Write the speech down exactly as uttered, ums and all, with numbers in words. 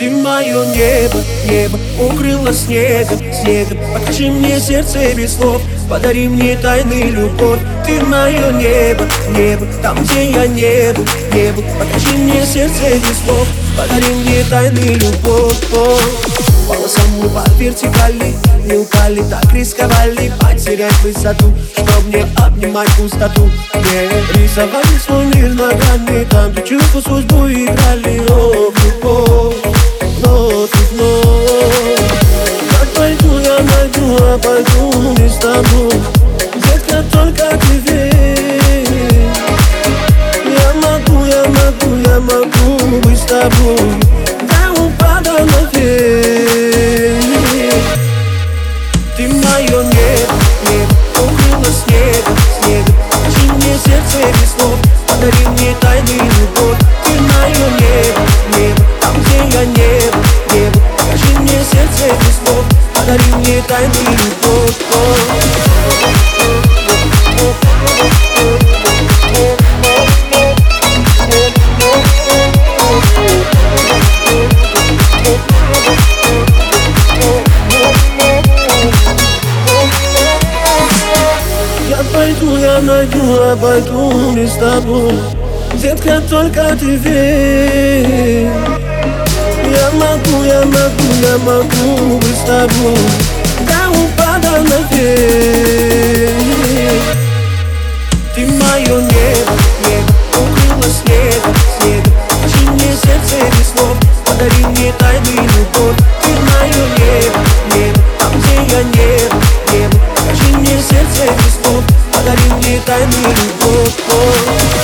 Ты мое небо, небо укрыло снегом, снегом. Покажи мне сердце без слов, подари мне тайны любовь. Ты мое небо, небо, там где я не был, не был. Покажи мне сердце без слов, подари мне тайны любовь. Полосам мы по вертикали, не упали, так рисковали потерять высоту, чтоб не обнимать пустоту. Не рисовали свой мир ногами, там где чувства судьбу играли. О, в любовь, вновь и вновь. Как пойду я найду, а пойду не с тобой. Детка, только ты верь. Я могу, я могу, я могу быть с тобой до упада наверх. Ты мое небо, небо укрыло снегом, снегом. Покажи мне сердце без слов, подари мне тайны любовь. Ты мое небо, небо, там где я не был, не был. Покажи мне сердце без слов, подари мне тайны любовь. Пойду я найду, а пойду не с тобой. Детка, только ты верь. Я могу, я могу, я могу быть с тобой до упада наверх. Ты мое небо, небо укрыло снегом, снегом. Покажи мне сердце без слов, подари мне тайны любовь. Ты мое небо, небо, там где я не был, не был. Покажи мне сердце без слов, подари мне тайны любовь.